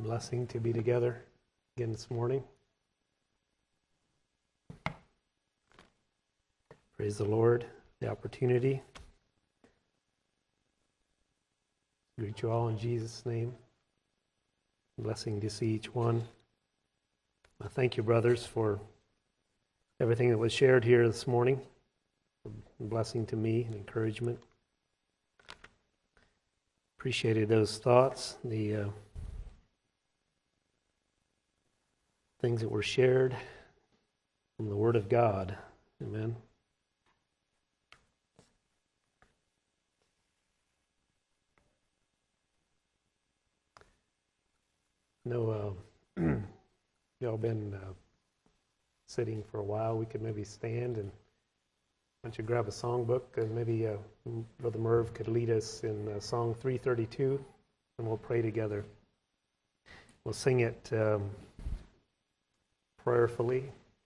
blessing to be together again this morning. Praise the Lord, the opportunity. Greet you all in Jesus' name. Blessing to see each one. I thank you, brothers, for everything that was shared here this morning. A blessing to me and encouragement. Appreciated those thoughts, the things that were shared from the Word of God. Amen. I know y'all been sitting for a while. We could maybe stand, and why don't you grab a songbook, and maybe Brother Merv could lead us in Song 332, and we'll pray together. We'll sing it prayerfully.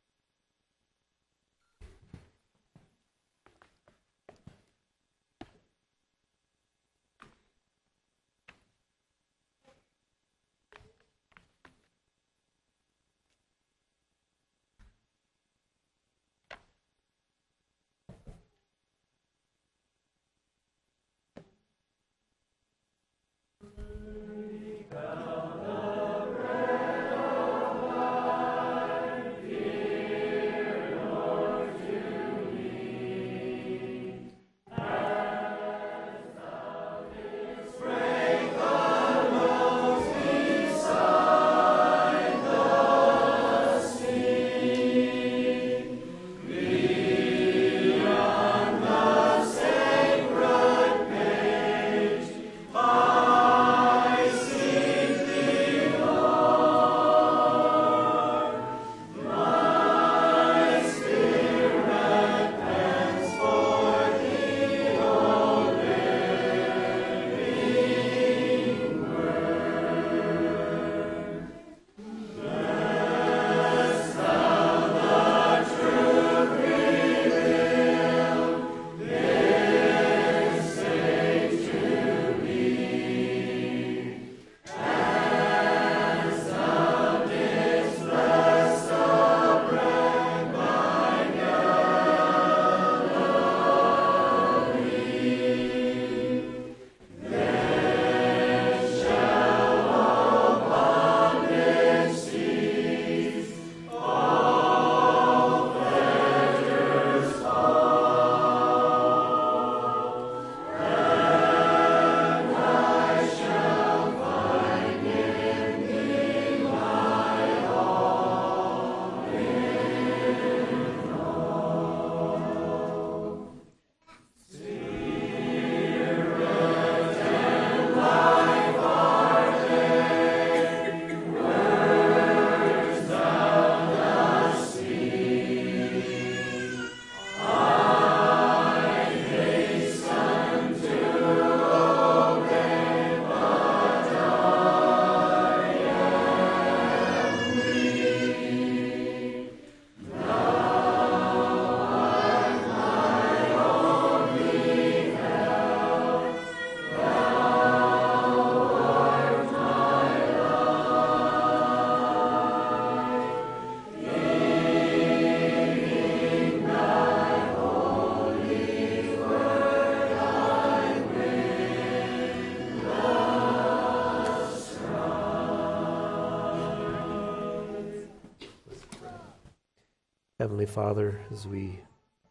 Heavenly Father, as we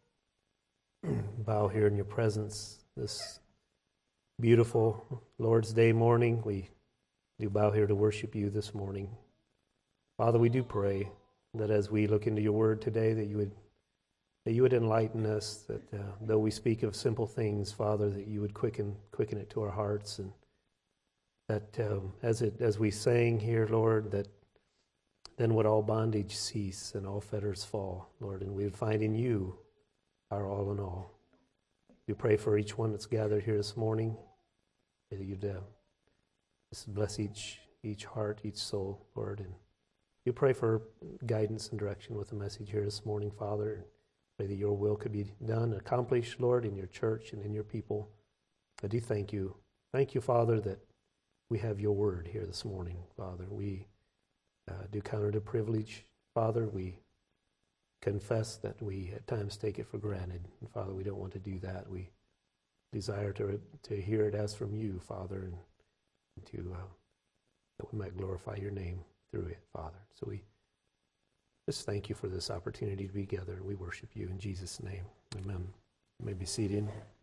bow here in your presence this beautiful Lord's Day morning, we do bow here to worship you this morning. Father, we do pray that as we look into your word today, that you would enlighten us, that though we speak of simple things, Father, that you would quicken it to our hearts, and that as we sang here, Lord, that then would all bondage cease and all fetters fall, Lord, and we would find in you our all in all. We pray for each one that's gathered here this morning, that you'd just bless each heart, each soul, Lord, and you pray for guidance and direction with the message here this morning, Father, and pray that your will could be done, accomplished, Lord, in your church and in your people. I do thank you. Thank you, Father, that we have your word here this morning, Father. We do count it a privilege, Father. We confess that we at times take it for granted. And Father, we don't want to do that. We desire to hear it as from you, Father, and to that we might glorify your name through it, Father. So we just thank you for this opportunity to be together. We worship you in Jesus' name. Amen. You may be seated.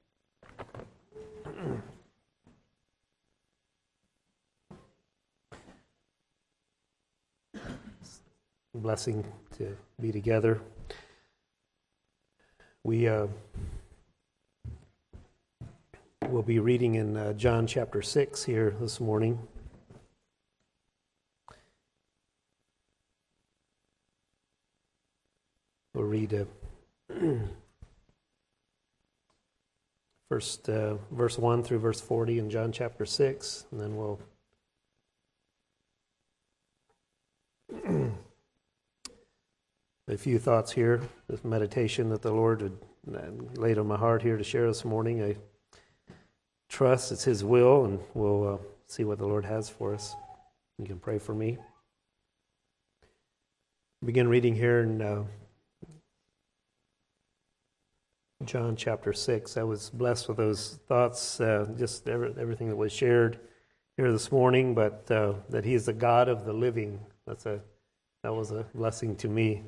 Blessing to be together. We will be reading in John chapter 6 here this morning. We'll read first verse 1 through verse 40 in John chapter 6, and then we'll a few thoughts here, this meditation that the Lord had laid on my heart here to share this morning. I trust it's His will, and we'll see what the Lord has for us. You can pray for me. Begin reading here in John chapter 6. I was blessed with those thoughts, just everything that was shared here this morning, but that He is the God of the living. That was a blessing to me.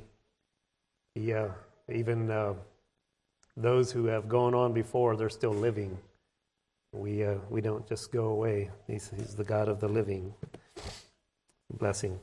Even those who have gone on before, they're still living. We don't just go away. He's the God of the living. Blessing.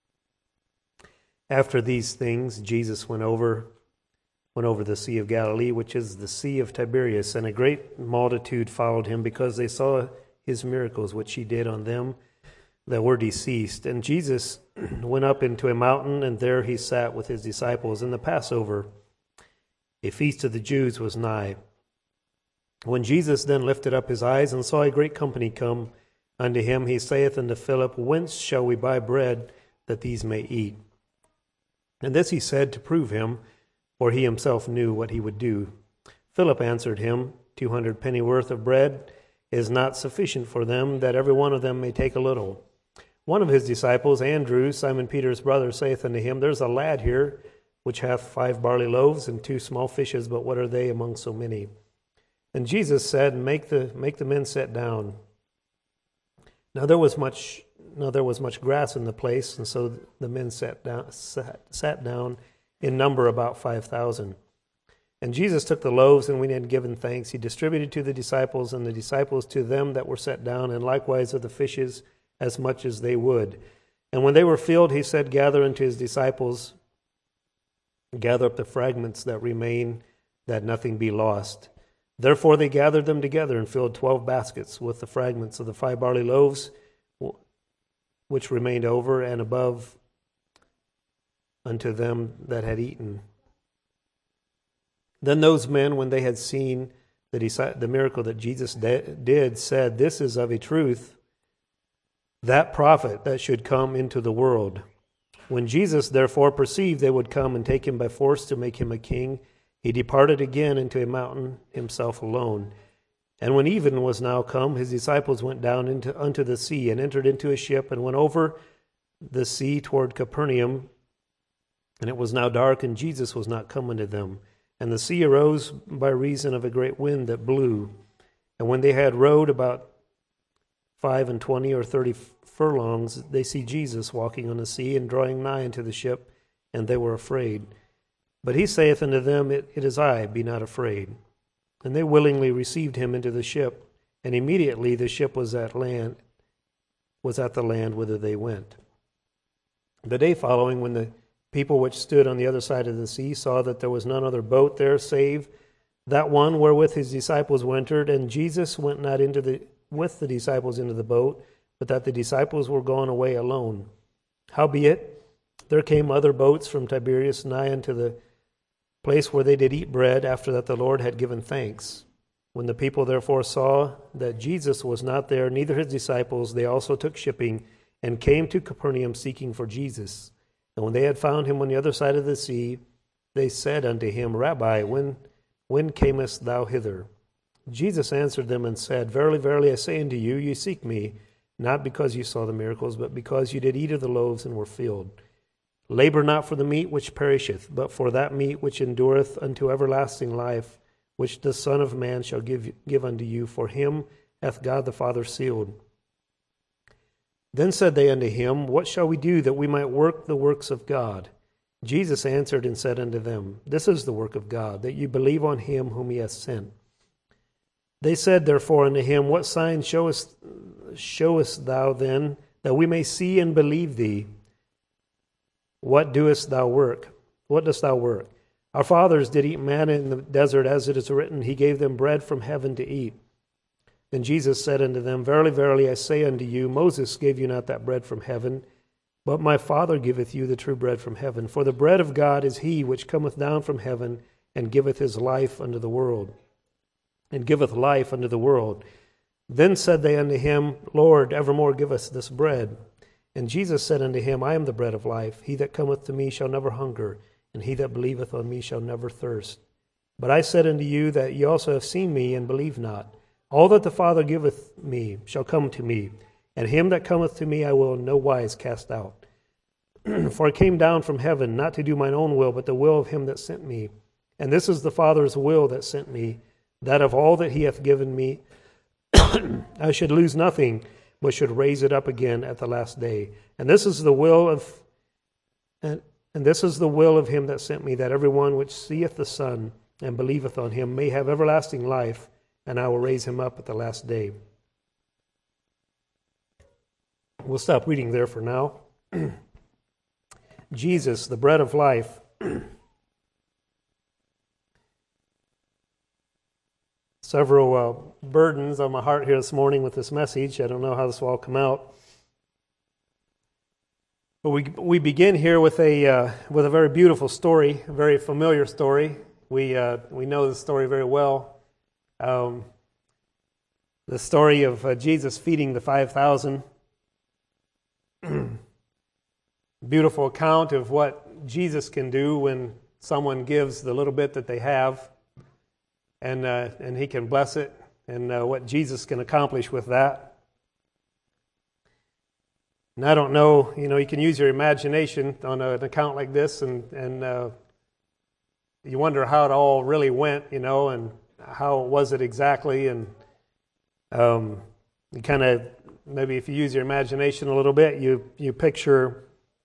After these things, Jesus went over the Sea of Galilee, which is the Sea of Tiberias, and a great multitude followed him because they saw his miracles, which he did on them that were deceased. And Jesus went up into a mountain, and there he sat with his disciples. And the Passover, a feast of the Jews, was nigh. When Jesus then lifted up his eyes and saw a great company come unto him, he saith unto Philip, Whence shall we buy bread that these may eat? And this he said to prove him, for he himself knew what he would do. Philip answered him, 200 pennyworth of bread is not sufficient for them, that every one of them may take a little. One of his disciples, Andrew, Simon Peter's brother, saith unto him, There's a lad here which hath 5 barley loaves and 2 small fishes, but what are they among so many? And Jesus said, Make the men sit down. Now there was much grass in the place, and so the men sat down in number about 5,000. And Jesus took the loaves, and when he had given thanks, he distributed to the disciples, and the disciples to them that were set down, and likewise of the fishes as much as they would. And when they were filled, he said, Gather unto his disciples, gather up the fragments that remain, that nothing be lost. Therefore they gathered them together and filled 12 baskets with the fragments of the 5 barley loaves, which remained over and above unto them that had eaten. Then those men, when they had seen the miracle that Jesus did, said, This is of a truth that prophet that should come into the world. When Jesus therefore perceived they would come and take him by force to make him a king, he departed again into a mountain himself alone. And when even was now come, his disciples went down unto the sea, and entered into a ship, and went over the sea toward Capernaum. And it was now dark, and Jesus was not come unto them. And the sea arose by reason of a great wind that blew. And when they had rowed about 25 or 30 furlongs, they see Jesus walking on the sea, and drawing nigh unto the ship, and they were afraid. But he saith unto them, It is I, be not afraid. And they willingly received him into the ship, and immediately the ship was at the land whither they went. The day following, when the people which stood on the other side of the sea saw that there was none other boat there save that one wherewith his disciples entered, and Jesus went not with the disciples into the boat, but that the disciples were gone away alone. Howbeit, there came other boats from Tiberias nigh unto the place where they did eat bread, after that the Lord had given thanks. When the people therefore saw that Jesus was not there, neither his disciples, they also took shipping, and came to Capernaum seeking for Jesus. And when they had found him on the other side of the sea, they said unto him, Rabbi, when camest thou hither? Jesus answered them and said, Verily, verily, I say unto you, ye seek me, not because you saw the miracles, but because you did eat of the loaves and were filled. Labor not for the meat which perisheth, but for that meat which endureth unto everlasting life, which the Son of Man shall give unto you. For him hath God the Father sealed. Then said they unto him, What shall we do that we might work the works of God? Jesus answered and said unto them, This is the work of God, that you believe on him whom he hath sent. They said therefore unto him, What sign showest thou then, that we may see and believe thee? What dost thou work? Our fathers did eat manna in the desert, as it is written, He gave them bread from heaven to eat. Then Jesus said unto them, Verily, verily, I say unto you, Moses gave you not that bread from heaven, but my Father giveth you the true bread from heaven. For the bread of God is he which cometh down from heaven, and giveth his life unto the world. And giveth life unto the world. Then said they unto him, Lord, evermore give us this bread. And Jesus said unto him, I am the bread of life. He that cometh to me shall never hunger, and he that believeth on me shall never thirst. But I said unto you that ye also have seen me, and believe not. All that the Father giveth me shall come to me, and him that cometh to me I will in no wise cast out. For I came down from heaven, not to do mine own will, but the will of him that sent me. And this is the Father's will that sent me, that of all that he hath given me, I should lose nothing, but should raise it up again at the last day. And this is the will of him that sent me, that every one which seeth the Son and believeth on him may have everlasting life, and I will raise him up at the last day. We'll stop reading there for now. Jesus, the bread of life. Several burdens on my heart here this morning with this message. I don't know how this will all come out. But we begin here with a very beautiful story, a very familiar story. We know the story very well. The story of Jesus feeding the 5,000. Beautiful account of what Jesus can do when someone gives the little bit that they have, and he can bless it, and what Jesus can accomplish with that. And I don't know, you can use your imagination on an account like this, and you wonder how it all really went, and how was it exactly, and you kind of, maybe if you use your imagination a little bit, you picture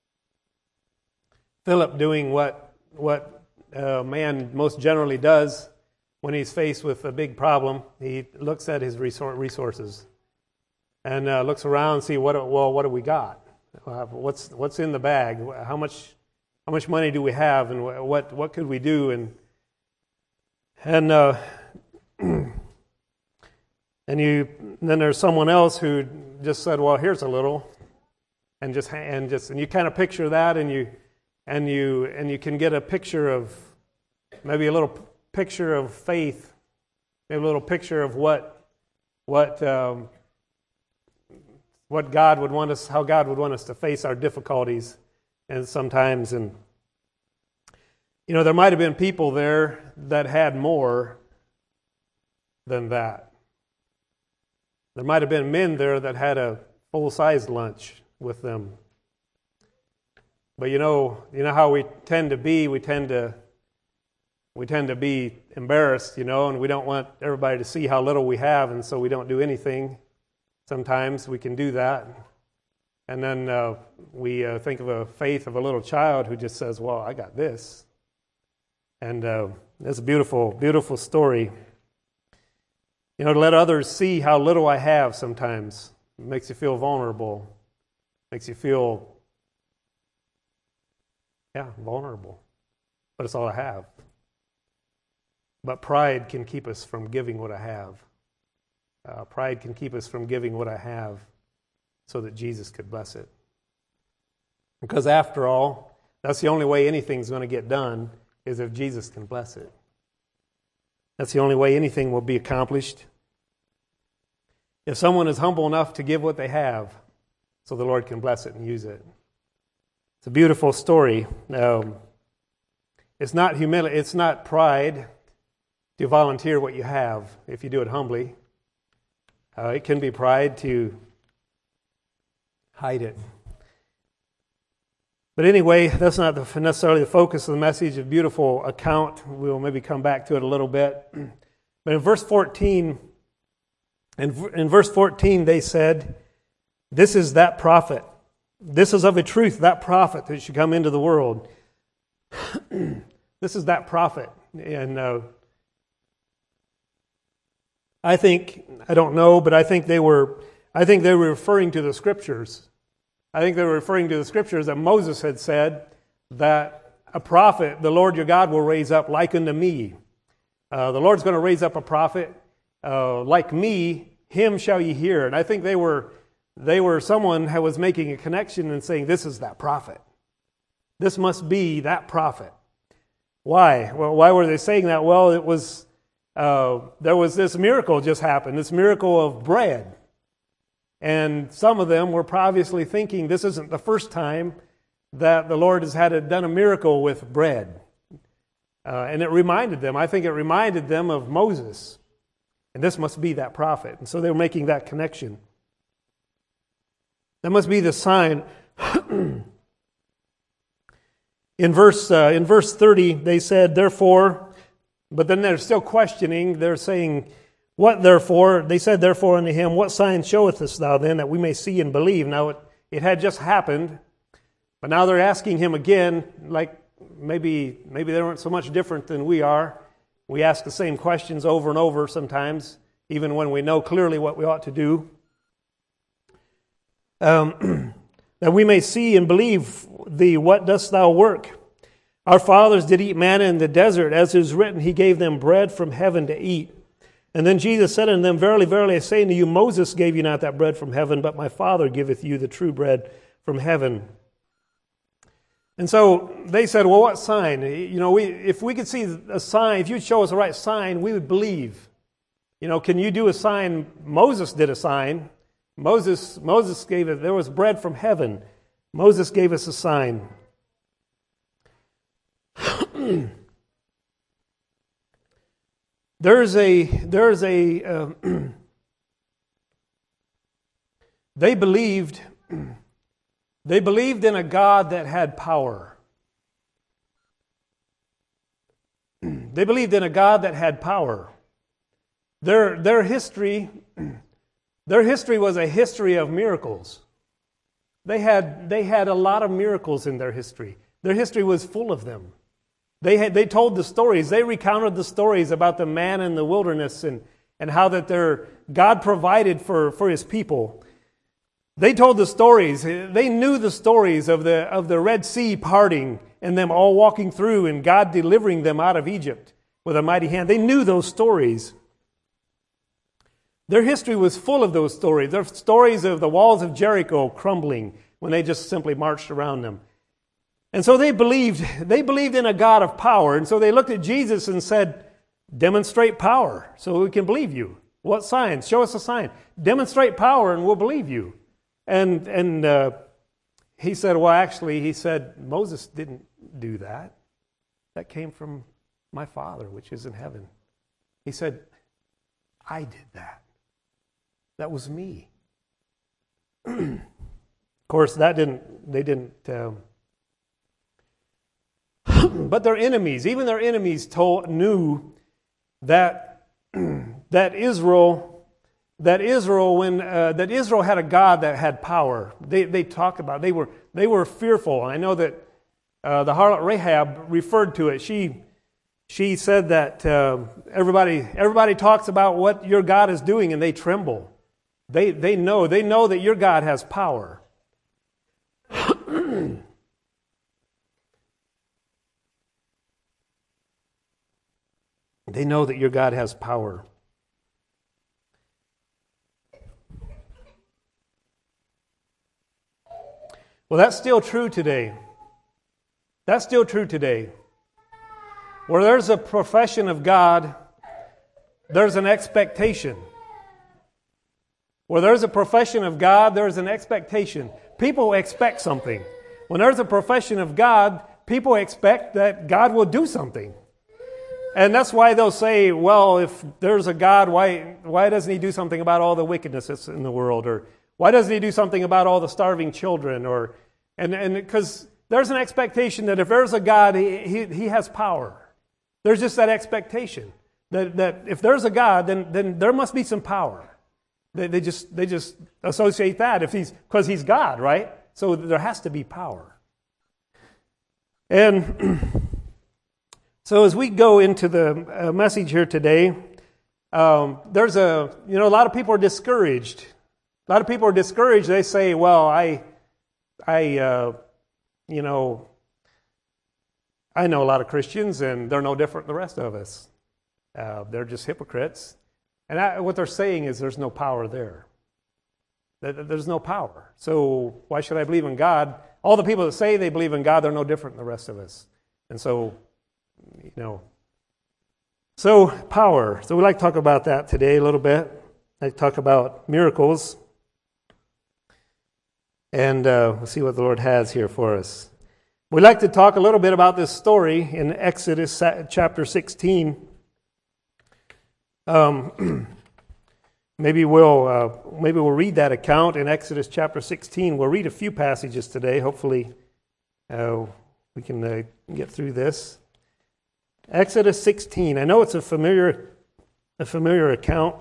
Philip doing what man most generally does when he's faced with a big problem. He looks at his resources and looks around and see what do we got? What's in the bag? How much money do we have, and what could we do? And then there's someone else who just said, "Well, here's a little," and you kind of picture that, and you can get a picture of, maybe a little picture of faith, maybe a little picture of what God would want us, how God would want us to face our difficulties, and sometimes, and there might have been people there that had more than that. There might have been men there that had a full-sized lunch with them. But you know how we tend to be. We tend to be embarrassed, and we don't want everybody to see how little we have, and so we don't do anything. Sometimes we can do that, and then we think of a faith of a little child who just says, "Well, I got this," and that's a beautiful, beautiful story. To let others see how little I have sometimes makes you feel vulnerable, makes you feel, vulnerable. But it's all I have. But pride can keep us from giving what I have. Pride can keep us from giving what I have so that Jesus could bless it. Because after all, that's the only way anything's going to get done, is if Jesus can bless it. That's the only way anything will be accomplished. If someone is humble enough to give what they have, so the Lord can bless it and use it. It's a beautiful story. It's not humility. It's not pride to volunteer what you have if you do it humbly. It can be pride to hide it. But anyway, that's not necessarily the focus of the message. A beautiful account. We'll maybe come back to it a little bit. But in verse 14, they said, "This is that prophet. This is of a truth that prophet that should come into the world." This is that prophet. And I don't know, but I think they were referring to the Scriptures. I think they were referring to the Scriptures that Moses had said that a prophet, the Lord your God, will raise up like unto me. The Lord's going to raise up a prophet like me, him shall ye hear. And I think they were someone who was making a connection and saying, this is that prophet. This must be that prophet. Why? Well, why were they saying that? Well, it was there was this miracle just happened, this miracle of bread. And some of them were obviously thinking this isn't the first time that the Lord has done a miracle with bread. And it reminded them, I think it reminded them of Moses. And this must be that prophet. And so they were making that connection. That must be the sign. In verse 30, they said, therefore, but then they're still questioning. They're saying, what therefore? They said, therefore unto him, what sign showeth us thou then, that we may see and believe? Now it had just happened, but now they're asking him again, like maybe they weren't so much different than we are. We ask the same questions over and over sometimes, even when we know clearly what we ought to do. That we may see and believe thee, what dost thou work? Our fathers did eat manna in the desert, as is written, he gave them bread from heaven to eat. And then Jesus said unto them, verily, verily, I say unto you, Moses gave you not that bread from heaven, but my Father giveth you the true bread from heaven. And so they said, well, what sign? If we could see a sign, if you'd show us the right sign, we would believe. Can you do a sign? Moses did a sign. Moses gave it. There was bread from heaven. Moses gave us a sign. They believed in a God that had power. They believed in a God that had power. Their history was a history of miracles. They had a lot of miracles in their history. Their history was full of them. They told the stories. They recounted the stories about the man in the wilderness and how that God provided for His people. They told the stories. They knew the stories of the Red Sea parting and them all walking through and God delivering them out of Egypt with a mighty hand. They knew those stories. Their history was full of those stories. There are stories of the walls of Jericho crumbling when they just simply marched around them. And so they believed in a God of power. And so they looked at Jesus and said, demonstrate power so we can believe you. What signs? Show us a sign. Demonstrate power and we'll believe you. And he said, well, actually, he said, Moses didn't do that. That came from my Father, which is in heaven. He said, I did that. That was me. Of course, they didn't. But their enemies, even their enemies, knew that Israel had a God that had power. They talked about it. They were fearful. And I know that the harlot Rahab referred to it. She said that everybody talks about what your God is doing, and they tremble. They know that your God has power. They know that your God has power. Well, that's still true today. That's still true today. Where there's a profession of God, there's an expectation. Where there's a profession of God, there's an expectation. People expect something. When there's a profession of God, people expect that God will do something. And that's why they'll say, well, if there's a God, why doesn't He do something about all the wickedness that's in the world? Or Why doesn't he do something about all the starving children? And because there's an expectation that if there's a God, he has power. There's just that expectation that if there's a God, then there must be some power. They just associate that because he's God, right? So there has to be power. And so as we go into the message here today, there's a lot of people are discouraged. A lot of people are discouraged. They say, "Well, I know a lot of Christians, and they're no different than the rest of us. They're just hypocrites." And what they're saying is there's no power there. There's no power. So why should I believe in God? All the people that say they believe in God, they're no different than the rest of us. And so, so power. So we'd like to talk about that today a little bit. I'd like to talk about miracles. And we'll see what the Lord has here for us. We'd like to talk a little bit about this story in Exodus chapter 16. Maybe we'll read that account in Exodus chapter 16. We'll read a few passages today. Hopefully, we can get through this. Exodus 16. I know it's a familiar account.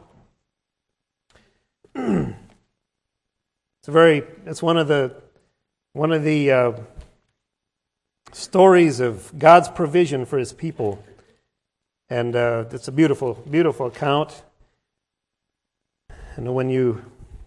It's one of the stories of God's provision for His people, and it's a beautiful, beautiful account. And when you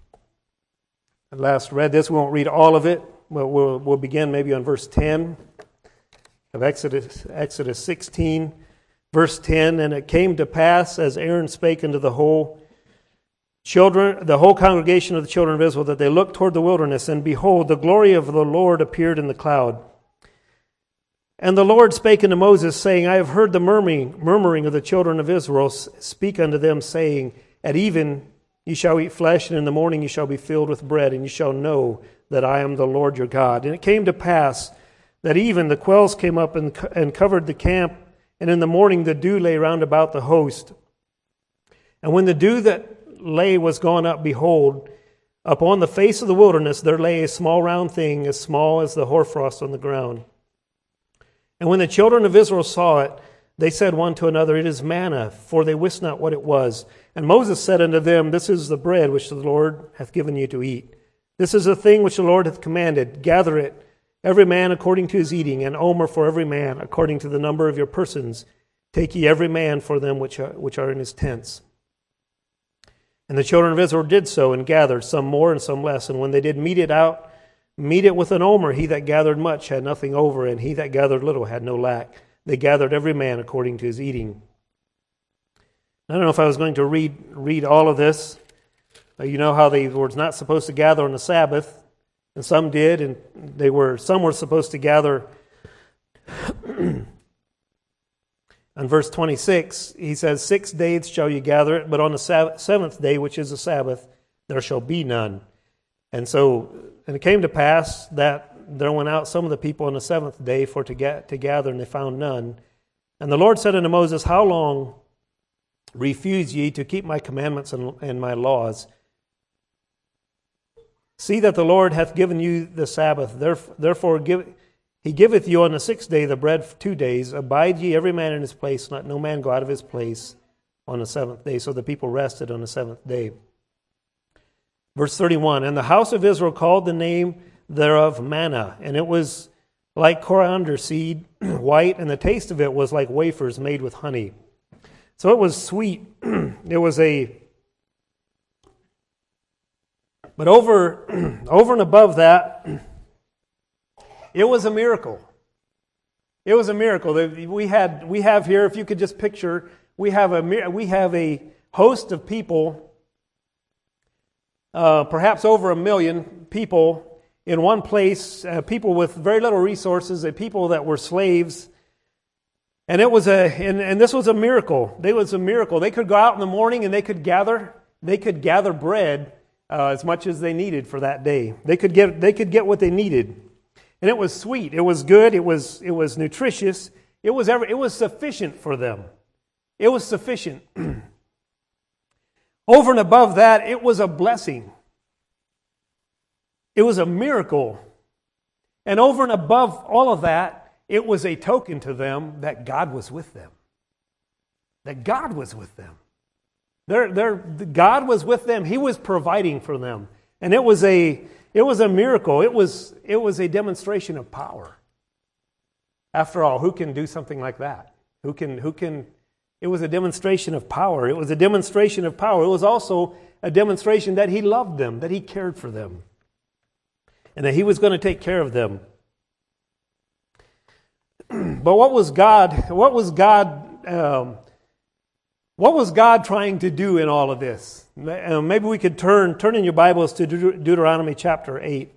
last read this, we won't read all of it. We'll begin maybe on verse 10 of Exodus 16, verse 10. And it came to pass, as Aaron spake unto the whole congregation of the children of Israel, that they looked toward the wilderness, and behold, the glory of the Lord appeared in the cloud. And the Lord spake unto Moses, saying, I have heard the murmuring of the children of Israel. Speak unto them, saying, At even ye shall eat flesh, and in the morning ye shall be filled with bread, and ye shall know that I am the Lord your God. And it came to pass that even the quails came up and covered the camp, and in the morning the dew lay round about the host. And when the dew that lay was gone up, behold, upon the face of the wilderness there lay a small round thing, as small as the hoarfrost on the ground. And when the children of Israel saw it, they said one to another, It is manna, for they wist not what it was. And Moses said unto them, This is the bread which the Lord hath given you to eat. This is the thing which the Lord hath commanded. Gather it, every man according to his eating, an omer for every man, according to the number of your persons. Take ye every man for them which are in his tents. And the children of Israel did so, and gathered, some more and some less. And when they did mete it with an omer, he that gathered much had nothing over, and he that gathered little had no lack. They gathered every man according to his eating. I don't know if I was going to read all of this. You know how they were not supposed to gather on the Sabbath, and some did, and some were supposed to gather. On verse 26, he says, 6 days shall you gather it, but on the seventh day, which is the Sabbath, there shall be none. And it came to pass that there went out some of the people on the seventh day to gather, and they found none. And the Lord said unto Moses, How long refuse ye to keep my commandments and my laws? See that the Lord hath given you the Sabbath. Therefore he giveth you on the 6th day the bread for 2 days. Abide ye every man in his place, let no man go out of his place on the 7th day. So the people rested on the 7th day. Verse 31, And the house of Israel called the name thereof manna, and it was like coriander seed, white, and the taste of it was like wafers made with honey. So it was sweet. But over and above that, it was a miracle. It was a miracle. We have here, if you could just picture, we have a host of people, perhaps over 1 million people in one place, people with very little resources, people that were slaves. And this was a miracle. It was a miracle. They could go out in the morning and they could gather bread as much as they needed for that day. They could get what they needed. And it was sweet. It was good. It was nutritious. It was sufficient for them. It was sufficient. Over and above that, it was a blessing. It was a miracle. And over and above all of that, it was a token to them that God was with them. That God was with them. God was with them. He was providing for them. And it was a miracle. It was a demonstration of power. After all, who can do something like that? Who can? It was a demonstration of power. It was a demonstration of power. It was also a demonstration that He loved them, that He cared for them, and that He was going to take care of them. But what was God? What was God trying to do in all of this? Maybe we could turn in your Bibles to Deuteronomy chapter 8.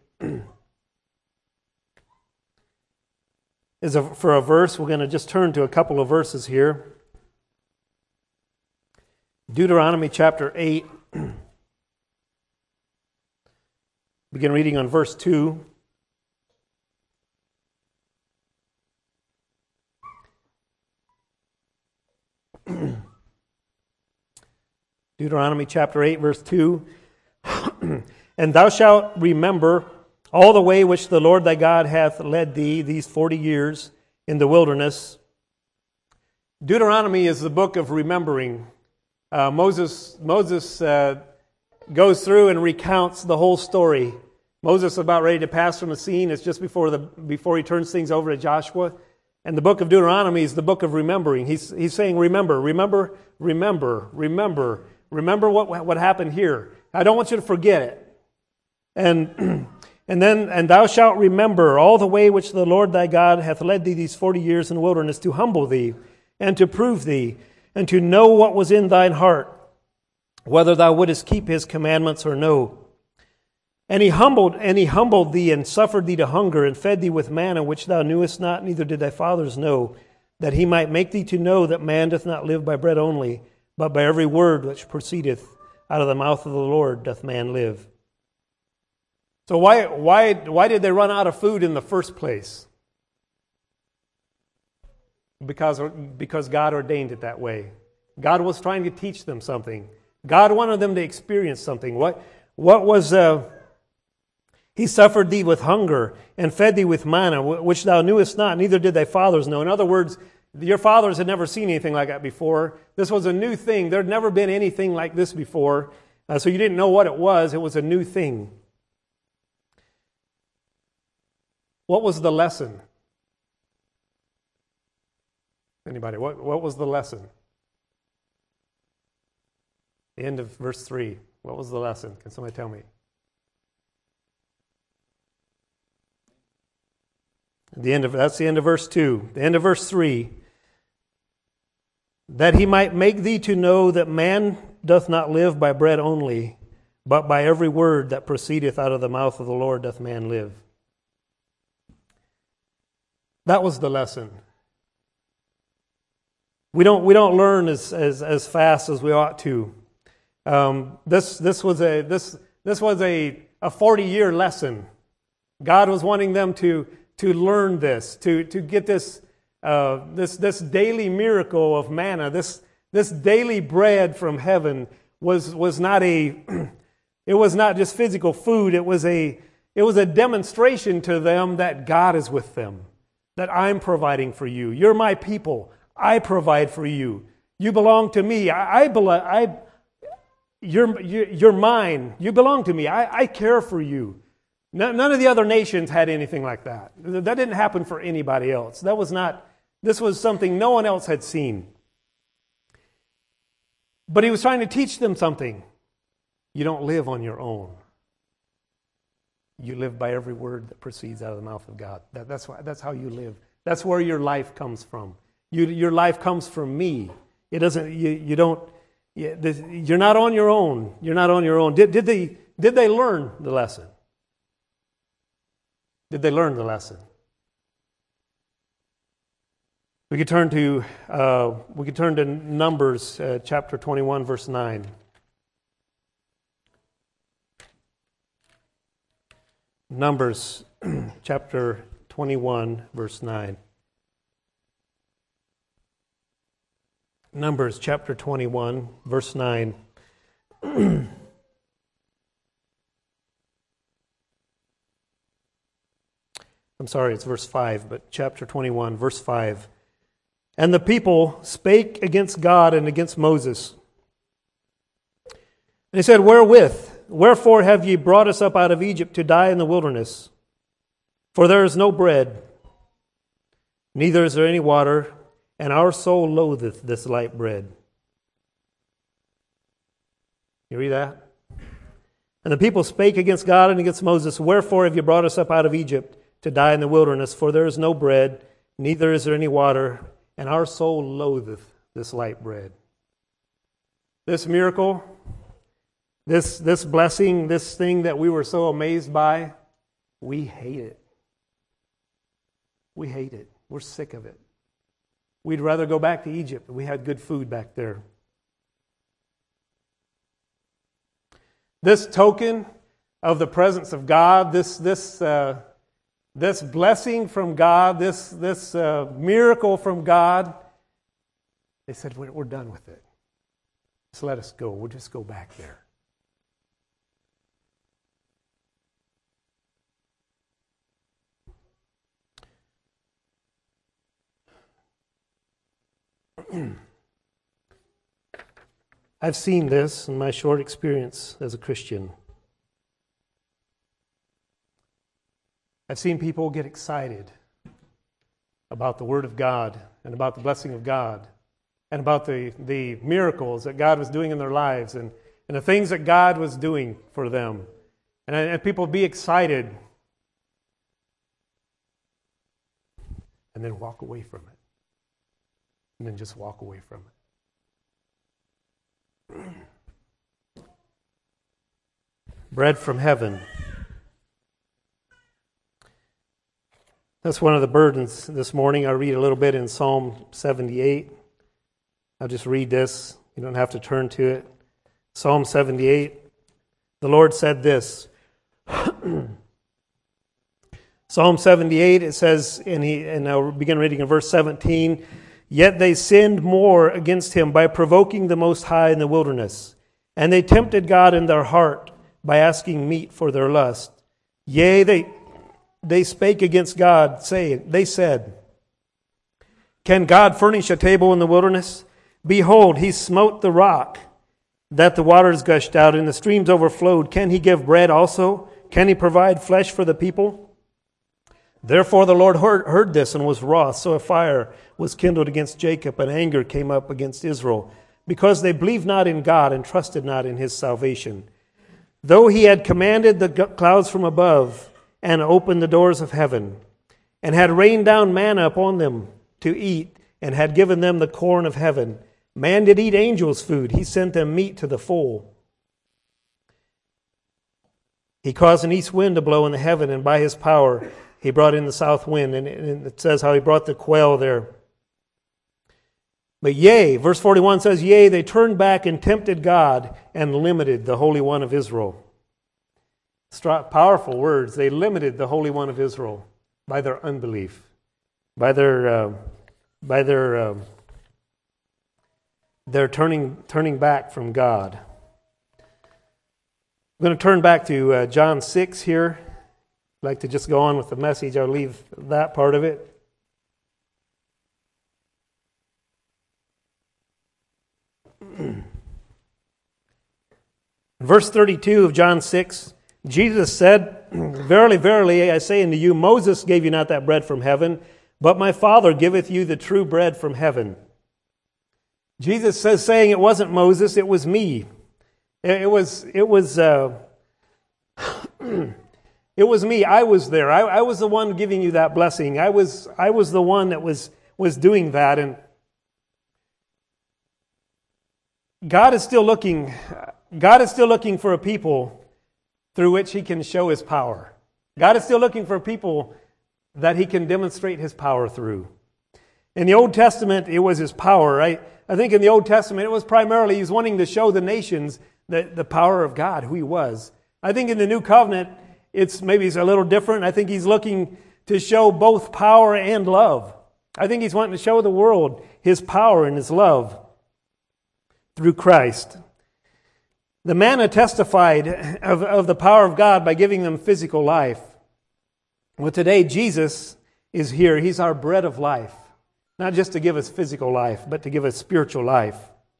For a verse, we're going to just turn to a couple of verses here. Deuteronomy chapter 8. Begin reading on verse 2. Deuteronomy chapter 8, verse 2. And thou shalt remember all the way which the Lord thy God hath led thee these 40 years in the wilderness. Deuteronomy is the book of remembering. Moses goes through and recounts the whole story. Moses is about ready to pass from the scene. It's just before he turns things over to Joshua. And the book of Deuteronomy is the book of remembering. He's saying, remember what happened here. I don't want you to forget it. And thou shalt remember all the way which the Lord thy God hath led thee these 40 years in the wilderness, to humble thee, and to prove thee, and to know what was in thine heart, whether thou wouldest keep His commandments or no. And he humbled thee, and suffered thee to hunger, and fed thee with manna which thou knewest not, neither did thy fathers know, that He might make thee to know that man doth not live by bread only, but by every word which proceedeth out of the mouth of the Lord doth man live. So why did they run out of food in the first place? Because God ordained it that way. God was trying to teach them something. God wanted them to experience something. What was He suffered thee with hunger and fed thee with manna, which thou knewest not, neither did thy fathers know. In other words, your fathers had never seen anything like that before. This was a new thing. There had never been anything like this before. So you didn't know what it was. It was a new thing. What was the lesson? Anybody? What was the lesson? The end of verse 3. What was the lesson? Can somebody tell me? That's the end of verse 2. The end of verse 3. That He might make thee to know that man doth not live by bread only, but by every word that proceedeth out of the mouth of the Lord doth man live. That was the lesson. We don't learn as fast as we ought to. This was a 40-year lesson. God was wanting them to learn this, to get this daily miracle of manna, this daily bread from heaven was not just physical food. It was a demonstration to them that God is with them, that I'm providing for you. You're my people. I provide for you. You belong to me. You're mine. You belong to me. I care for you. None of the other nations had anything like that. That didn't happen for anybody else. This was something no one else had seen. But He was trying to teach them something. You don't live on your own. You live by every word that proceeds out of the mouth of God. That's how you live. That's where your life comes from. Your life comes from me. It doesn't. You don't. You're not on your own. You're not on your own. Did they learn the lesson? Did they learn the lesson? We could turn to Numbers chapter 21, verse 9. Numbers chapter 21, verse 9. Numbers chapter 21, verse 9. I'm sorry, it's verse 5, but chapter 21, verse 5. And the people spake against God and against Moses. And he said, Wherefore have ye brought us up out of Egypt to die in the wilderness? For there is no bread, neither is there any water, and our soul loatheth this light bread. You read that? And the people spake against God and against Moses, Wherefore have you brought us up out of Egypt to die in the wilderness? For there is no bread, neither is there any water, and our soul loatheth this light bread. This miracle, this blessing, this thing that we were so amazed by, we hate it. We hate it. We're sick of it. We'd rather go back to Egypt. We had good food back there. This token of the presence of God, this blessing from God, this miracle from God, they said, we're done with it. Just let us go. We'll just go back there. I've seen this in my short experience as a Christian. I've seen people get excited about the Word of God and about the blessing of God and about the miracles that God was doing in their lives and the things that God was doing for them. And people be excited and then walk away from it. And then just walk away from it. Bread from heaven. That's one of the burdens this morning. I'll read a little bit in Psalm 78. I'll just read this. You don't have to turn to it. Psalm 78. The Lord said this. Psalm 78, it says, and I'll begin reading in verse 17, Yet they sinned more against him by provoking the Most High in the wilderness. And they tempted God in their heart by asking meat for their lust. Yea, they spake against God, saying, they said, Can God furnish a table in the wilderness? Behold, he smote the rock, that the waters gushed out, and the streams overflowed. Can he give bread also? Can he provide flesh for the people? Therefore the Lord heard this and was wroth. So a fire was kindled against Jacob, and anger came up against Israel, because they believed not in God and trusted not in his salvation. Though he had commanded the clouds from above, and opened the doors of heaven, and had rained down manna upon them to eat, and had given them the corn of heaven. Man did eat angels' food. He sent them meat to the full. He caused an east wind to blow in the heaven, and by his power he brought in the south wind. And it says how he brought the quail there. But yea, verse 41 says, Yea, they turned back and tempted God and limited the Holy One of Israel. Powerful words. They limited the Holy One of Israel by their unbelief, by their turning back from God. I'm going to turn back to John 6 here. I'd like to just go on with the message. I'll leave that part of it. Verse 32 of John 6, Jesus said, Verily, verily, I say unto you, Moses gave you not that bread from heaven, but my Father giveth you the true bread from heaven. Jesus says, saying it wasn't Moses, it was me. It was me. I was there. I was the one giving you that blessing. I was the one that was doing that. And God is still looking for a people through which he can show his power. God is still looking for people that he can demonstrate his power through. In the Old Testament, it was his power, right? I think in the Old Testament, it was primarily he's wanting to show the nations the power of God, who he was. I think in the New Covenant, it's a little different. I think he's looking to show both power and love. I think he's wanting to show the world his power and his love through Christ. The manna testified of the power of God by giving them physical life. Well, today Jesus is here. He's our bread of life. Not just to give us physical life, but to give us spiritual life.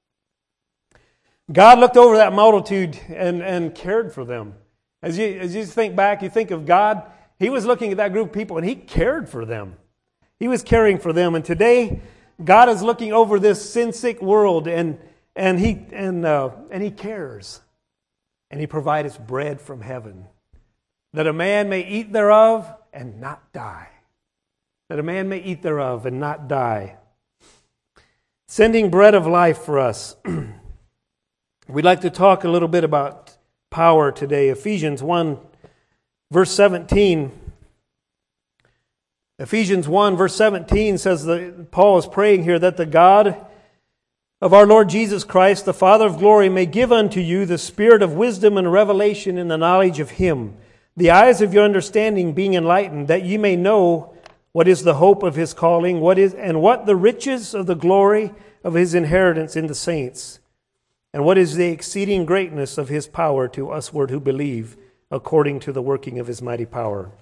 God looked over that multitude and cared for them. As you think back, you think of God, He was looking at that group of people and He cared for them. He was caring for them. And today, God is looking over this sin-sick world and He cares. And He provides bread from heaven, that a man may eat thereof and not die. That a man may eat thereof and not die. Sending bread of life for us. We'd like to talk a little bit about power today. Ephesians 1, verse 17. Ephesians 1, verse 17 says that Paul is praying here that the God of our Lord Jesus Christ, the Father of glory, may give unto you the spirit of wisdom and revelation in the knowledge of Him, the eyes of your understanding being enlightened, that ye may know what is the hope of His calling, what the riches of the glory of His inheritance in the saints, and what is the exceeding greatness of His power to usward who believe, according to the working of His mighty power.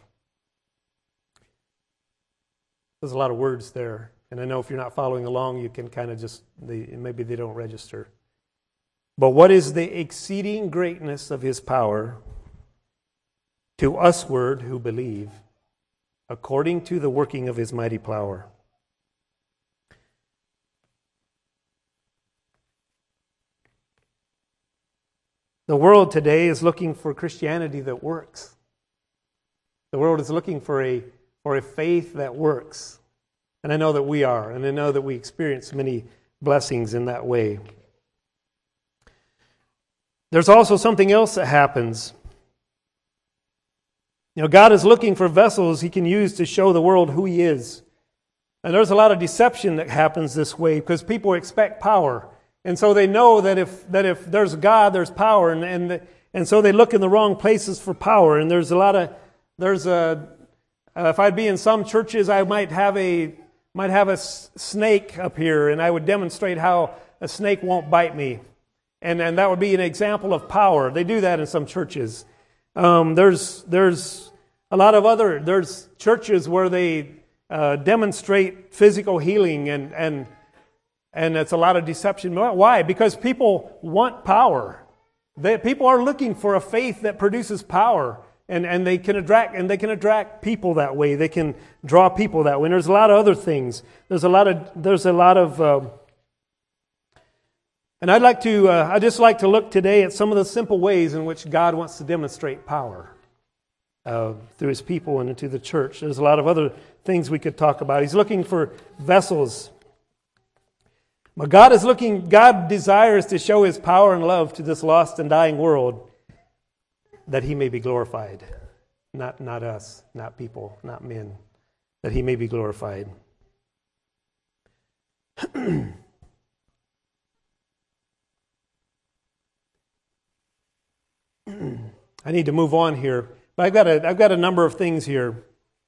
There's a lot of words there, and I know if you're not following along, you can kind of maybe they don't register. But what is the exceeding greatness of His power to usward who believe, according to the working of His mighty power? The world today is looking for Christianity that works. The world is looking for a faith that works. And I know that we are, and I know that we experience many blessings in that way. There's also something else that happens. God is looking for vessels He can use to show the world who He is. And there's a lot of deception that happens this way because people expect power. And so they know that if there's God, there's power. And so they look in the wrong places for power. And if I'd be in some churches, I might have a snake up here, and I would demonstrate how a snake won't bite me. And that would be an example of power. They do that in some churches. There's a lot of there's churches where they demonstrate physical healing and it's a lot of deception. Why? Because people want power. People are looking for a faith that produces power, and they can attract people that way. They can draw people that way. And there's a lot of other things. There's a lot of and I'd just like to look today at some of the simple ways in which God wants to demonstrate power through His people and into the church. There's a lot of other things we could talk about. He's looking for vessels. But God desires to show His power and love to this lost and dying world, that He may be glorified. Not us, not people, not men. That He may be glorified. I need to move on here, but I've got a number of things here.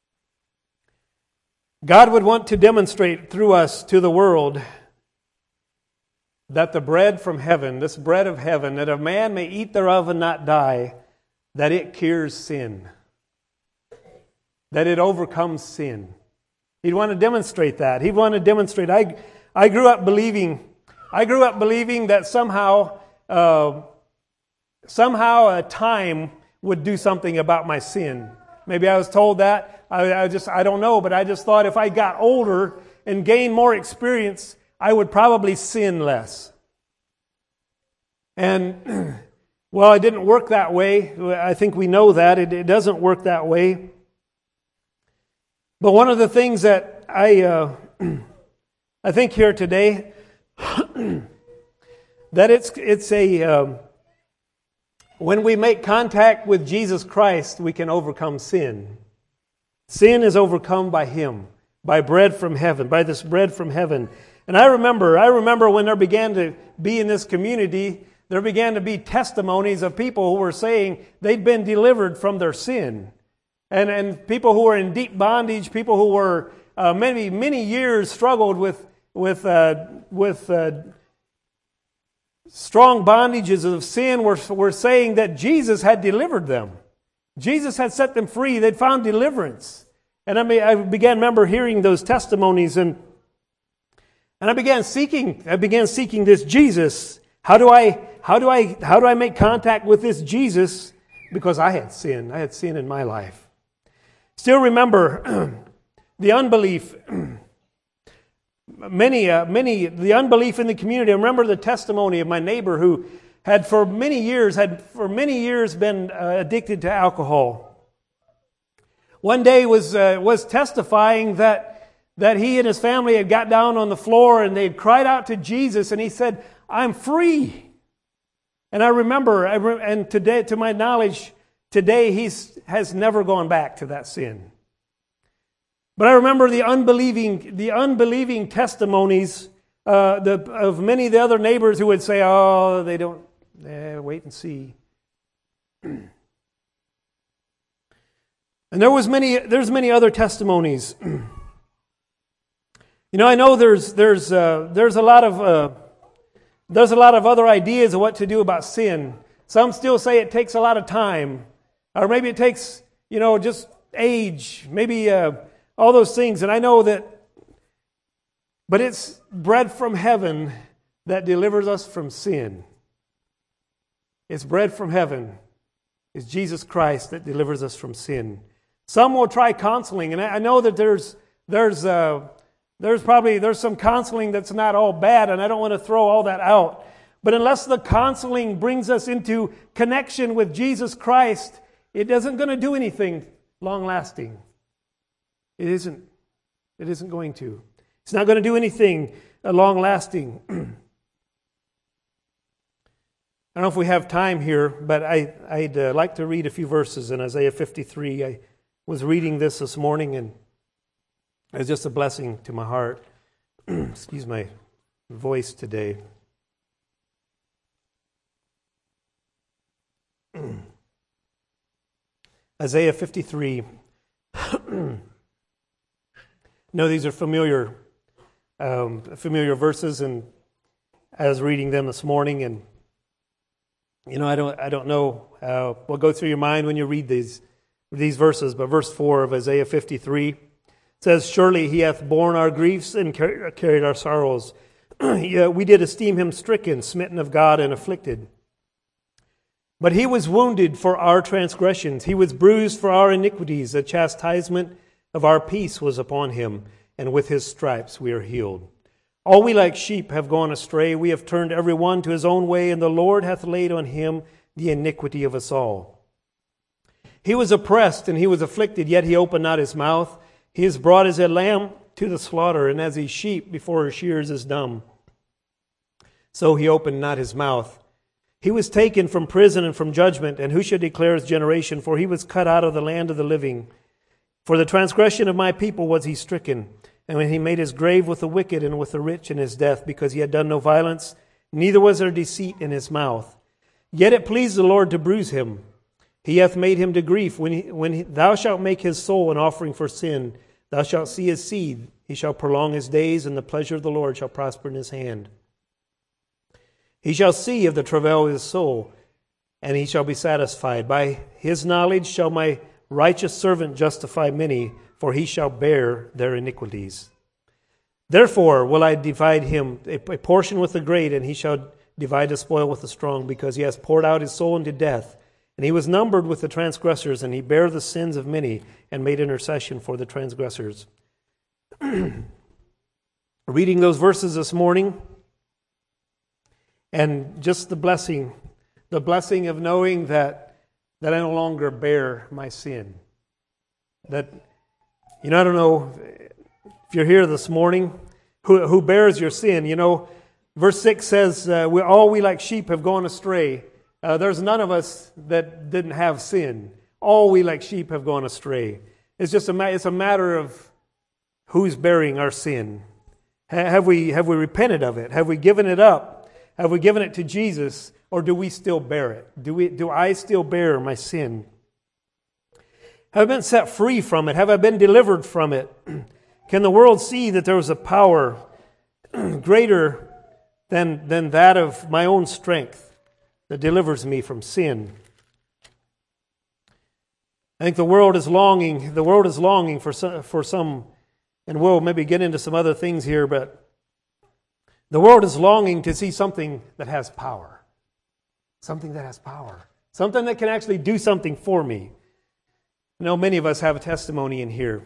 God would want to demonstrate through us to the world that the bread from heaven, this bread of heaven, that a man may eat thereof and not die, that it cures sin, that it overcomes sin. He'd want to demonstrate that. He'd want to demonstrate. I grew up believing that somehow a time would do something about my sin. Maybe I was told that. I don't know, but I just thought if I got older and gained more experience, I would probably sin less. And, well, it didn't work that way. I think we know that. It doesn't work that way. But one of the things that I think here today, that it's when we make contact with Jesus Christ, we can overcome sin. Sin is overcome by Him, by bread from heaven, by this bread from heaven. And I remember when there began to be in this community, there began to be testimonies of people who were saying they'd been delivered from their sin. And people who were in deep bondage, people who were many years struggled with strong bondages of sin were saying that Jesus had delivered them. Jesus had set them free. They'd found deliverance. And I began remember hearing those testimonies, and I began seeking this Jesus. How do I make contact with this Jesus? Because I had sin. I had sin in my life. Still remember the unbelief. The unbelief in the community. I remember the testimony of my neighbor who had for many years been addicted to alcohol. One day was testifying that he and his family had got down on the floor and they had cried out to Jesus, and he said, "I'm free." And I remember, and today, to my knowledge, today he has never gone back to that sin. But I remember the unbelieving testimonies of many of the other neighbors who would say, "Oh, they don't. Wait and see." And there's many other testimonies. I know there's a lot of other ideas of what to do about sin. Some still say it takes a lot of time, or maybe it takes just age, maybe all those things. And I know that, but it's bread from heaven that delivers us from sin. It's bread from heaven. It's Jesus Christ that delivers us from sin. Some will try counseling, and I know that there's some counseling that's not all bad, and I don't want to throw all that out. But unless the counseling brings us into connection with Jesus Christ, it isn't going to do anything long-lasting. It isn't going to. It's not going to do anything long-lasting. I don't know if we have time here, but I'd like to read a few verses in Isaiah 53. I was reading this morning, and it's just a blessing to my heart. Excuse my voice today. Isaiah 53. No, these are familiar verses, and I was reading them this morning, and I don't know what goes through your mind when you read these verses, but verse 4 of Isaiah 53 says, "Surely he hath borne our griefs and carried our sorrows. We did esteem him stricken, smitten of God, and afflicted. But he was wounded for our transgressions. He was bruised for our iniquities. The chastisement of our peace was upon him, and with his stripes we are healed. All we like sheep have gone astray. We have turned every one to his own way, and the Lord hath laid on him the iniquity of us all. He was oppressed and he was afflicted, yet he opened not his mouth. He is brought as a lamb to the slaughter, and as a sheep before her shears is dumb. So he opened not his mouth. He was taken from prison and from judgment, and who shall declare his generation? For he was cut out of the land of the living. For the transgression of my people was he stricken. And when he made his grave with the wicked and with the rich in his death, because he had done no violence, neither was there deceit in his mouth. Yet it pleased the Lord to bruise him. He hath made him to grief. Thou shalt make his soul an offering for sin. Thou shalt see his seed. He shall prolong his days, and the pleasure of the Lord shall prosper in his hand. He shall see of the travail of his soul, and he shall be satisfied. By his knowledge shall my righteous servant justify many, for he shall bear their iniquities. Therefore will I divide him a portion with the great, and he shall divide the spoil with the strong, because he has poured out his soul into death. And he was numbered with the transgressors, and he bare the sins of many, and made intercession for the transgressors. Reading those verses this morning, and just the blessing of knowing that I no longer bear my sin. That, I don't know if you're here this morning, who bears your sin. Verse 6 says, we like sheep have gone astray. There's none of us that didn't have sin. All we like sheep have gone astray. It's just it's a matter of who's bearing our sin. Have we repented of it? Have we given it up? Have we given it to Jesus, or do we still bear it? Do I still bear my sin? Have I been set free from it? Have I been delivered from it? Can the world see that there was a power greater than that of my own strength that delivers me from sin? I think the world is longing for some, and we'll maybe get into some other things here, but the world is longing to see something that has power. Something that has power. Something that can actually do something for me. I know many of us have a testimony in here.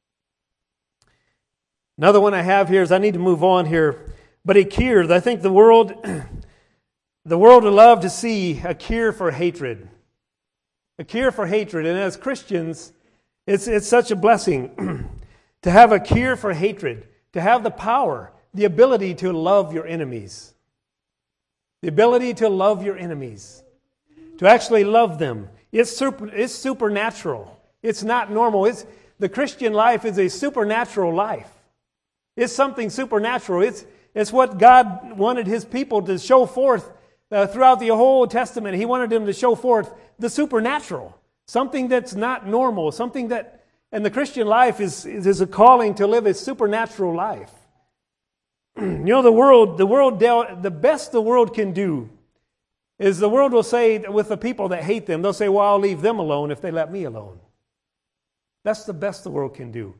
Another one I have here is, I need to move on here, but a cure. I think the world would love to see a cure for hatred. A cure for hatred. And as Christians, it's such a blessing to have a cure for hatred, to have the power, the ability to love your enemies. The ability to love your enemies. To actually love them. It's supernatural. It's not normal. The Christian life is a supernatural life. It's something supernatural. It's what God wanted His people to show forth throughout the whole Old Testament. He wanted them to show forth the supernatural. Something that's not normal. Something that, and the Christian life is a calling to live a supernatural life. You know, the best the world can do is the world will say with the people that hate them, they'll say, well, I'll leave them alone if they let me alone. That's the best the world can do.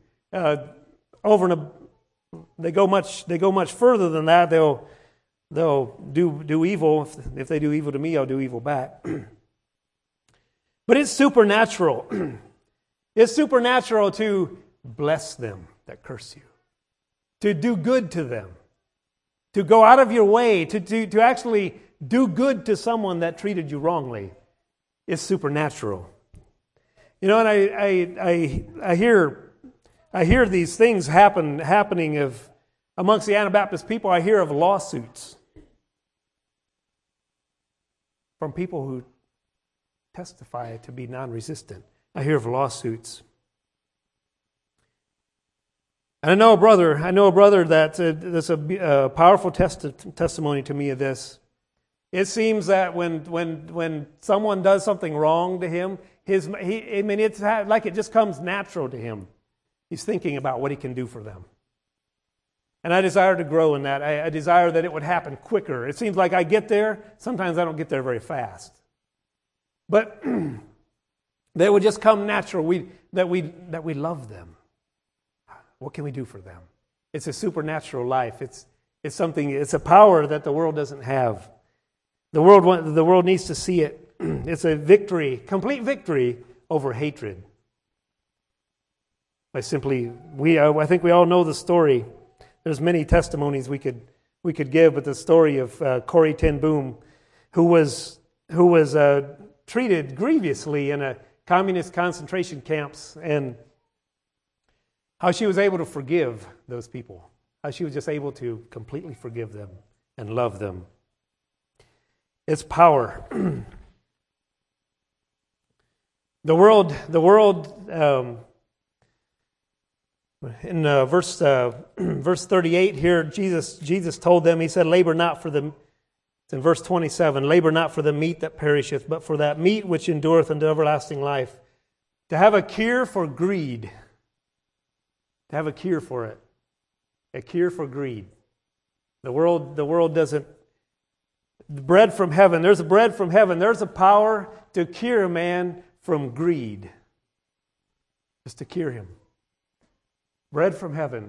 They go much further than that. They'll do evil. If they do evil to me, I'll do evil back. But it's supernatural. It's supernatural to bless them that curse you. To do good to them. To go out of your way. To actually do good to someone that treated you wrongly. It's supernatural. You know, and I hear these things happening amongst the Anabaptist people. I hear of lawsuits from people who testify to be non-resistant. I hear of lawsuits. And I know a brother that's a powerful testimony to me of this. It seems that when someone does something wrong to him, it's like it just comes natural to him. He's thinking about what he can do for them. And I desire to grow in that. I desire that it would happen quicker. It seems like I get there. Sometimes I don't get there very fast. But that it would just come natural, that we love them. What can we do for them? It's a supernatural life. It's a power that the world doesn't have. The world needs to see it. It's a victory, complete victory over hatred. I think we all know the story. There's many testimonies we could give, but the story of Corrie ten Boom, who was treated grievously in a communist concentration camps, and how she was able to forgive those people. How she was just able to completely forgive them and love them. It's power. The world. In verse 38 here, Jesus told them. He said, "Labor not for the." It's in verse 27. "Labor not for the meat that perisheth, but for that meat which endureth unto everlasting life." To have a cure for greed. To have a cure for it. A cure for greed. The world doesn't. The bread from heaven. There's a bread from heaven. There's a power to cure a man from greed. Just to cure him. Bread from heaven.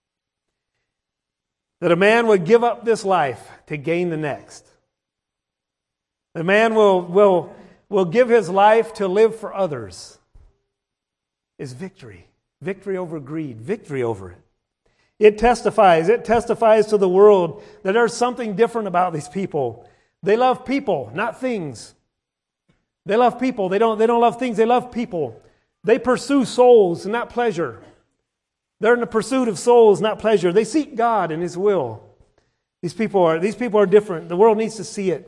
That a man would give up this life to gain the next. The man will give his life to live for others. Is victory. Victory over greed. Victory over it. It testifies to the world that there's something different about these people. They love people, not things. They love people. They don't love things. They love people. They pursue souls, not pleasure. They're in the pursuit of souls, not pleasure. They seek God and His will. These people are different. The world needs to see it.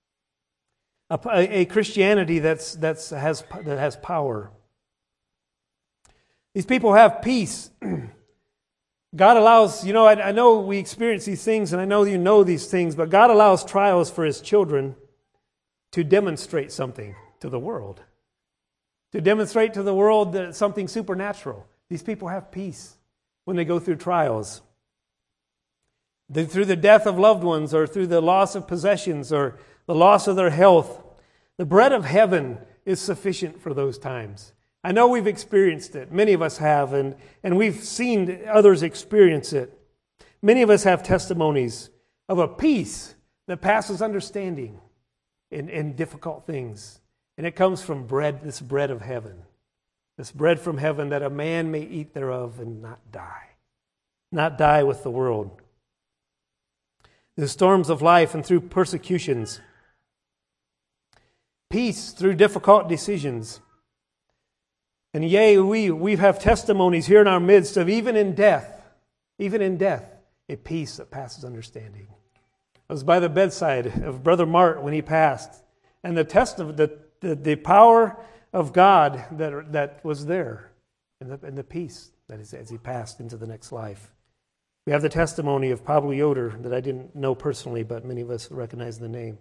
A Christianity that has power. These people have peace. God allows, I know we experience these things, and I know you know these things, but God allows trials for His children to demonstrate something to the world. To demonstrate to the world that it's something supernatural. These people have peace when they go through trials. Through the death of loved ones, or through the loss of possessions, or the loss of their health. The bread of heaven is sufficient for those times. I know we've experienced it. Many of us have, and we've seen others experience it. Many of us have testimonies of a peace that passes understanding in difficult things. And it comes from bread, this bread of heaven. This bread from heaven that a man may eat thereof and not die. Not die with the world. The storms of life and through persecutions. Peace through difficult decisions. And yea, we have testimonies here in our midst of even in death, a peace that passes understanding. I was by the bedside of Brother Mart when he passed, and the power of God that was there, and the peace that is as he passed into the next life. We have the testimony of Pablo Yoder that I didn't know personally, but many of us recognize the name.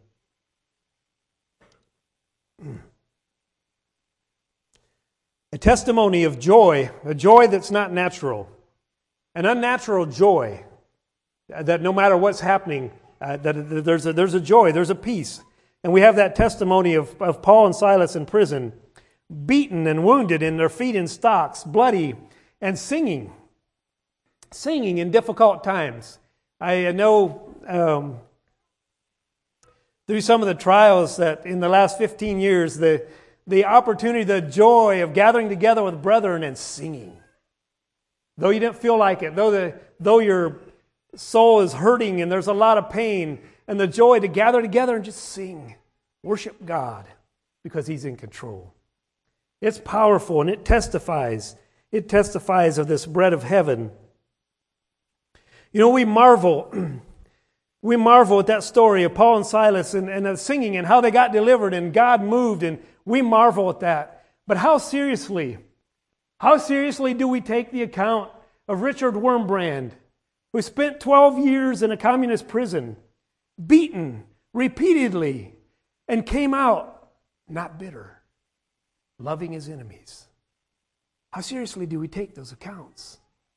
A testimony of joy, a joy that's not natural, an unnatural joy that no matter what's happening, that there's a joy, there's a peace. And we have that testimony of Paul and Silas in prison, beaten and wounded in their feet in stocks, bloody, and singing in difficult times. I know through some of the trials that in the last 15 years, the opportunity, the joy of gathering together with brethren and singing. Though you didn't feel like it, though your soul is hurting and there's a lot of pain, and the joy to gather together and just sing, worship God, because He's in control. It's powerful, and it testifies of this bread of heaven. You know, we marvel at that story of Paul and Silas and the singing and how they got delivered and God moved, and we marvel at that. But how seriously do we take the account of Richard Wurmbrand, who spent 12 years in a communist prison, beaten repeatedly, and came out not bitter, loving his enemies? How seriously do we take those accounts?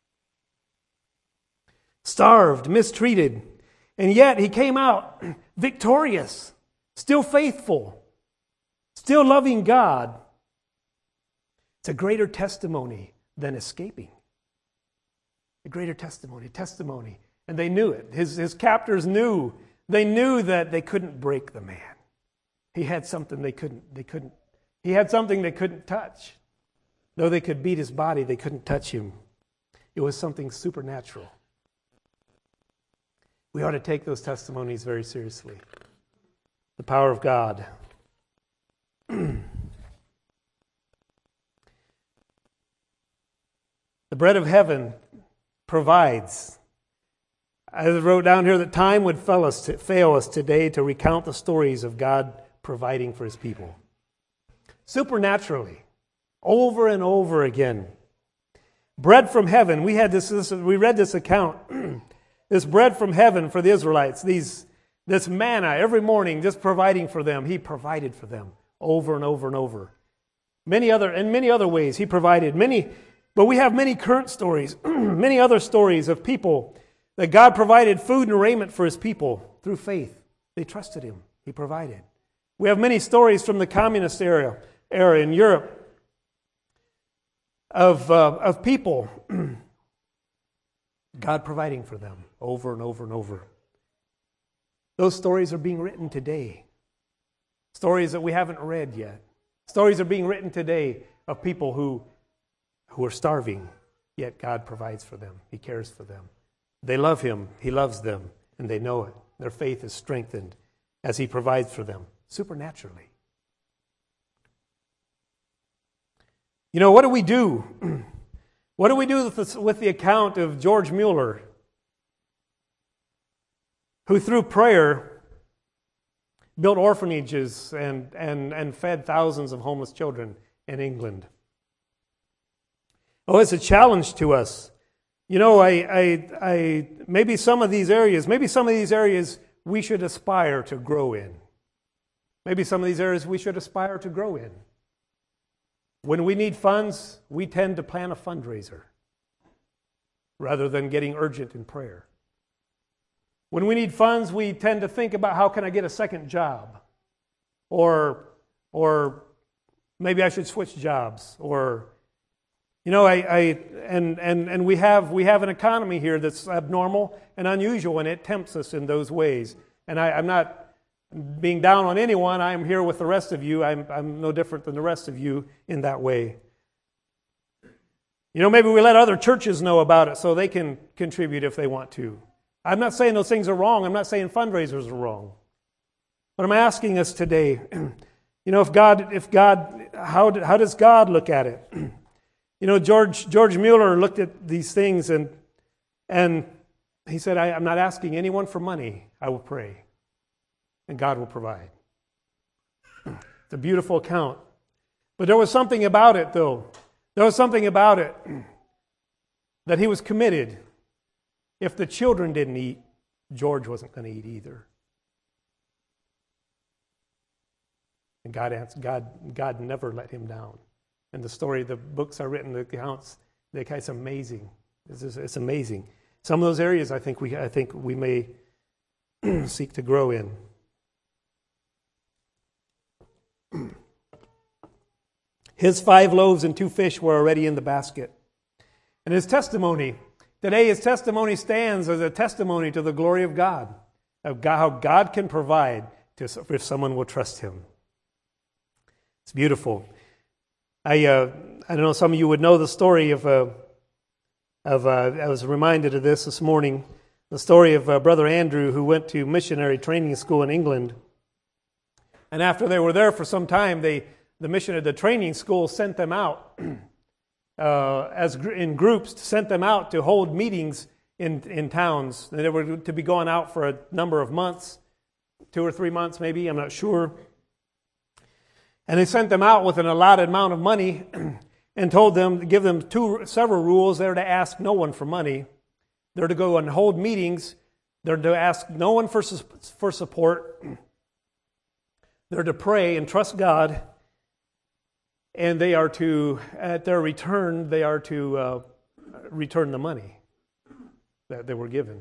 Starved, mistreated, and yet he came out victorious, still faithful, still loving God. It's a greater testimony than escaping. A greater testimony. And they knew it. His captors knew. They knew that they couldn't break the man. He had something he had something they couldn't touch. Though they could beat his body, they couldn't touch him. It was something supernatural. We ought to take those testimonies very seriously. The power of God. The bread of heaven provides. I wrote down here that time would fail us today to recount the stories of God providing for His people. Supernaturally, over and over again. Bread from heaven. We read this account. This bread from heaven for the Israelites. This manna every morning, just providing for them. He provided for them over and over and over. In many other ways, He provided many. But we have many current stories, many other stories of people that God provided food and raiment for His people through faith. They trusted Him. He provided. We have many stories from the communist era in Europe of people, God providing for them over and over and over. Those stories are being written today. Stories that we haven't read yet. Stories are being written today of people who are starving, yet God provides for them. He cares for them. They love Him. He loves them, and they know it. Their faith is strengthened as He provides for them supernaturally. You know, what do we do? What do we do with the account of George Mueller, who through prayer built orphanages and fed thousands of homeless children in England? Oh, it's a challenge to us. You know, maybe some of these areas we should aspire to grow in. Maybe some of these areas we should aspire to grow in. When we need funds, we tend to plan a fundraiser rather than getting urgent in prayer. When we need funds, we tend to think about how can I get a second job or maybe I should switch jobs, or we have an economy here that's abnormal and unusual, and it tempts us in those ways. And I'm not being down on anyone. I'm here with the rest of you. I'm no different than the rest of you in that way. Maybe we let other churches know about it so they can contribute if they want to. I'm not saying those things are wrong. I'm not saying fundraisers are wrong. But I'm asking us today, how does God look at it? George Mueller looked at these things and he said, I'm not asking anyone for money. I will pray, and God will provide. It's a beautiful account. But there was something about it, though. There was something about it that he was committed. If the children didn't eat, George wasn't going to eat either. And God never let him down. And the story, the books are written, the accounts, it's amazing. It's amazing. Some of those areas I think we may seek to grow in. His 5 loaves and 2 fish were already in the basket. And his testimony stands as a testimony to the glory of God, how God can provide if someone will trust him. It's beautiful. I don't know, some of you would know the story of I was reminded of this morning, the story of Brother Andrew, who went to missionary training school in England. And after they were there for some time, the training school sent them out in groups, sent them out to hold meetings in towns. And they were to be going out for a number of months, 2 or 3 months maybe, I'm not sure. And they sent them out with an allotted amount of money and told them to give them several rules. They're to ask no one for money. They're to go and hold meetings. They're to ask no one for support. They're to pray and trust God. And they are to, at their return, return the money that they were given.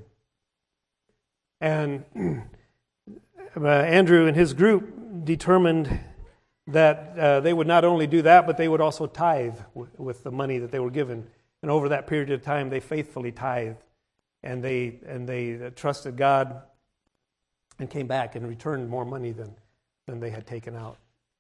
And Andrew and his group determined that they would not only do that, but they would also tithe with the money that they were given. And over that period of time, they faithfully tithed, and they trusted God, and came back and returned more money than they had taken out.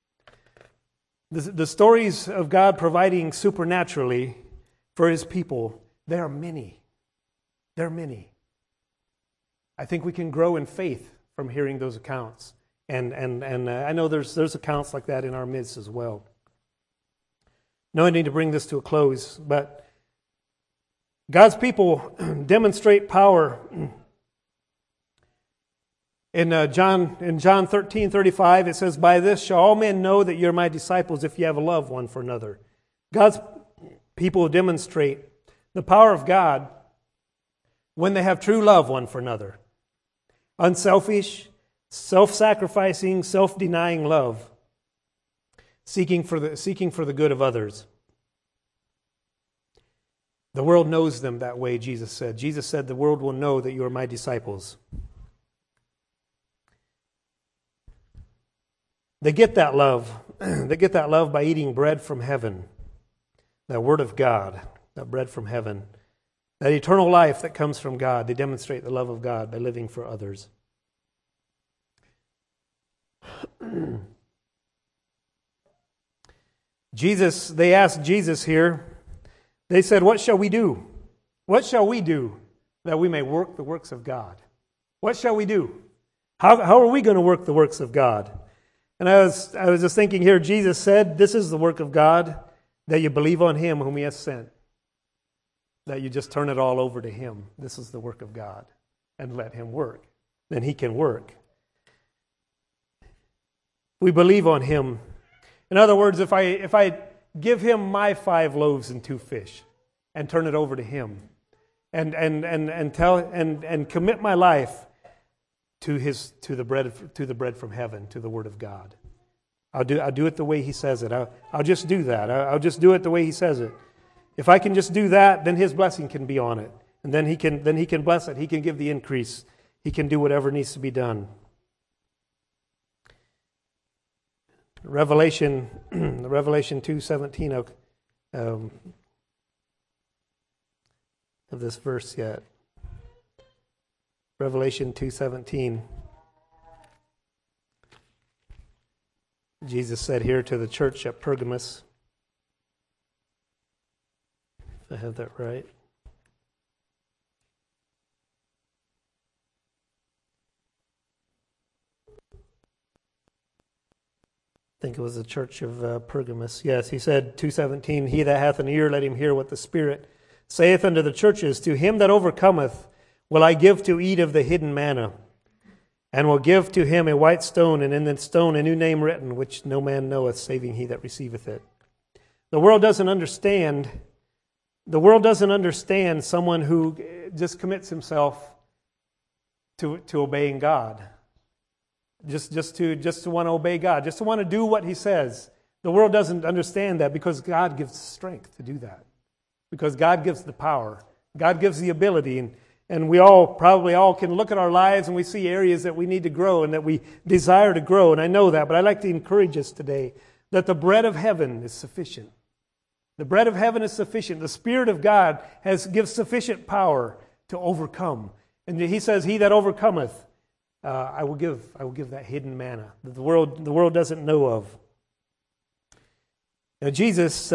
The stories of God providing supernaturally for His people, they are many. They're many. I think we can grow in faith from hearing those accounts. And I know there's accounts like that in our midst as well. No, I need to bring this to a close, but God's people demonstrate power. In John 13:35, it says, "By this shall all men know that you're my disciples if you have a love one for another." God's people demonstrate the power of God when they have true love one for another. Unselfish, self-sacrificing, self-denying love, seeking for the good of others. The world knows them that way, Jesus said. Jesus said, "The world will know that you are my disciples." They get that love. They get that love by eating bread from heaven, that Word of God, that bread from heaven, that eternal life that comes from God. They demonstrate the love of God by living for others. They asked Jesus here, they said, "What shall we do? What shall we do that we may work the works of God?" What shall we do? How are we going to work the works of God? And I was just thinking here, Jesus said, this is the work of God, that you believe on Him whom He has sent. That you just turn it all over to Him. This is the work of God. And let Him work. Then He can work. We believe on Him. In other words, if I give Him my 5 loaves and 2 fish and turn it over to Him and commit my life to the bread from heaven, to the Word of God, I'll do it the way He says it. I'll just do that. I'll just do it the way He says it. If I can just do that, then His blessing can be on it, and then He can bless it. He can give the increase. He can do whatever needs to be done. Revelation the Revelation 2:17 of this verse yet. Revelation 2:17. Jesus said here to the church at Pergamos, if I have that right. I think it was the church of Pergamos. Yes, he said, 2:17, He that hath an ear, let him hear what the Spirit saith unto the churches. To him that overcometh will I give to eat of the hidden manna, and will give to him a white stone, and in that stone a new name written, which no man knoweth, saving he that receiveth it. The world doesn't understand. The world doesn't understand someone who just commits himself to obeying God. Just to want to obey God, just to want to do what He says. The world doesn't understand that because God gives strength to do that. Because God gives the power. God gives the ability. And we probably all can look at our lives and we see areas that we need to grow and that we desire to grow. And I know that, but I'd like to encourage us today that the bread of heaven is sufficient. The bread of heaven is sufficient. The Spirit of God gives sufficient power to overcome. And He says, He that overcometh, I will give that hidden manna that the world doesn't know of. Now Judas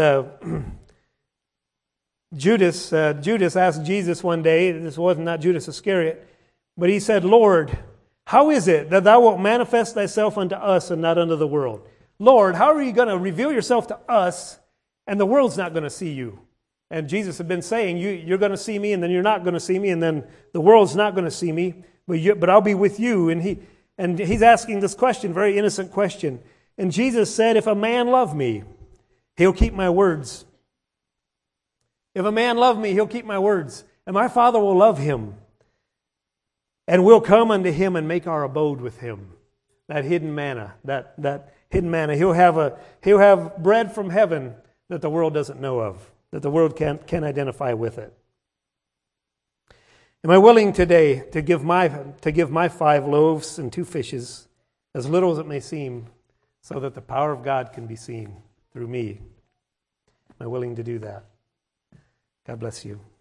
asked Jesus one day, this was not Judas Iscariot, but he said, Lord, how is it that thou wilt manifest thyself unto us and not unto the world? Lord, how are you going to reveal yourself to us and the world's not going to see you? And Jesus had been saying, you're going to see me and then you're not going to see me and then the world's not going to see me. But I'll be with you. And he's asking this question, very innocent question. And Jesus said, if a man love me, he'll keep my words. If a man love me, he'll keep my words. And my Father will love him. And we'll come unto him and make our abode with him. That hidden manna, that hidden manna. He'll have bread from heaven that the world doesn't know of, that the world can't identify with it. Am I willing today to give my 5 loaves and 2 fishes, as little as it may seem, so that the power of God can be seen through me? Am I willing to do that? God bless you.